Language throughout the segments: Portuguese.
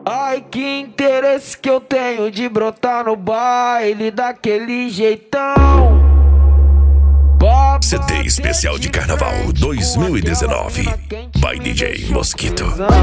Ai, que interesse que eu tenho de brotar no baile daquele jeitão. CD especial de Carnaval 2019 by DJ Mosquito.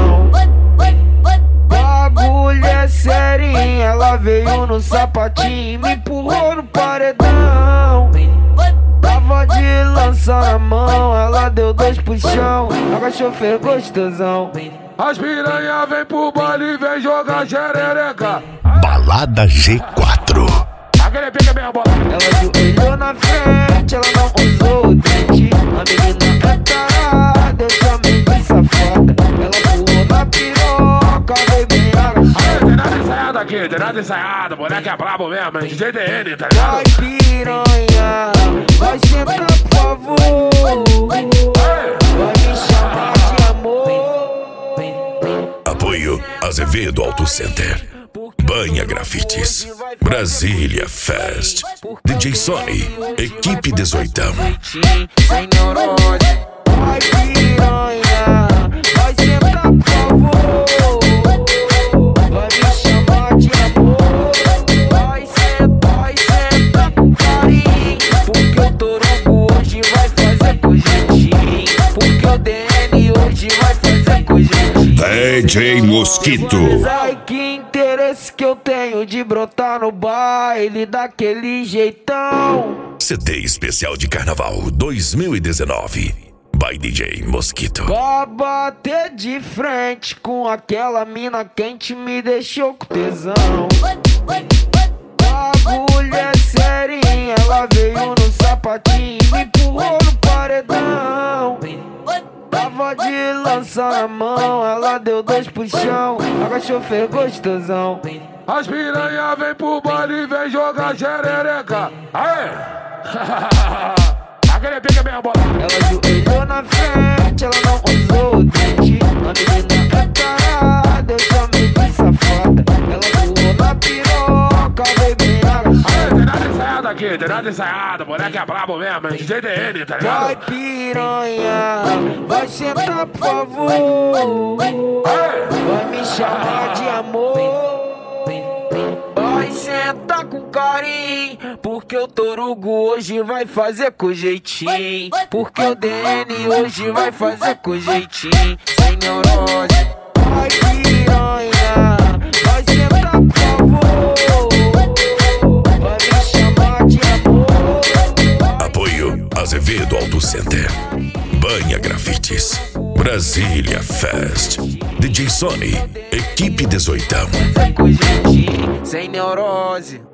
Bagulho é serinha, ela veio no sapatinho, me empurrou no paredão. Tava de lança na mão, ela deu 2 puxão, agachou, fez gostosão. As piranha vem pro baile e vem jogar xerereca. Balada G4. Aquele pica minha bola. Ela ajoelhou na frente, ela não usou o dente. A menina é tarada, eu chamei de safada. Ela pulou na piroca, veio bem agachada. Tem nada ensaiado aqui, tem nada ensaiado. Moleque é brabo mesmo, hein? DJ DN, tá ligado? Vai piranha, vai sentar por favor. Vai me chamar de amor. Apoio Azevedo Auto Center, Banha Grafites, Brasília Fest, DJ Sony, Equipe 18. Sem neurose. Vai piranha, vai sentar por favor. Vai me chamar de amor. Vai sentar com carinho. Porque o Torugo hoje vai fazer com jeitinho. Porque o DN hoje vai fazer com jeitinho. DJ Mosquito. Ai, que interesse que eu tenho de brotar no baile daquele jeitão. CD especial de Carnaval 2019 by DJ Mosquito. Pra bater de frente com aquela mina quente me deixou com tesão. Bagulho é serinha, ela veio no sapatinho, me empurrou no paredão. Tava de lança na mão, ela deu 2 puxão, agachou, fez gostosão. As piranha vem pro baile e vem jogar xerereca. Aê! Aquele pica minha bola. Ela ajoelhou na frente, ela não usou o dente. A menina é tarada, eu chamei de safada. Ela pulou na piroca, veio bem agachada. Tem nada ensaiado aqui, tem nada ensaiado. Moleque é brabo mesmo, hein? DJ DN, tá ligado? Vai piranha, vai sentar por favor. Vai me chamar de amor. Vai sentar com carinho. Porque o Torugo hoje vai fazer com jeitinho. Porque o DN hoje vai fazer com jeitinho. Sem neurose. Vai piranha, vai sentar por favor. Vai me chamar de amor. Apoio Azevedo Auto Center, Banha Grafites, Brasília Fest, DJ Sony, Equipe 18. Com jeitinho, sem neurose.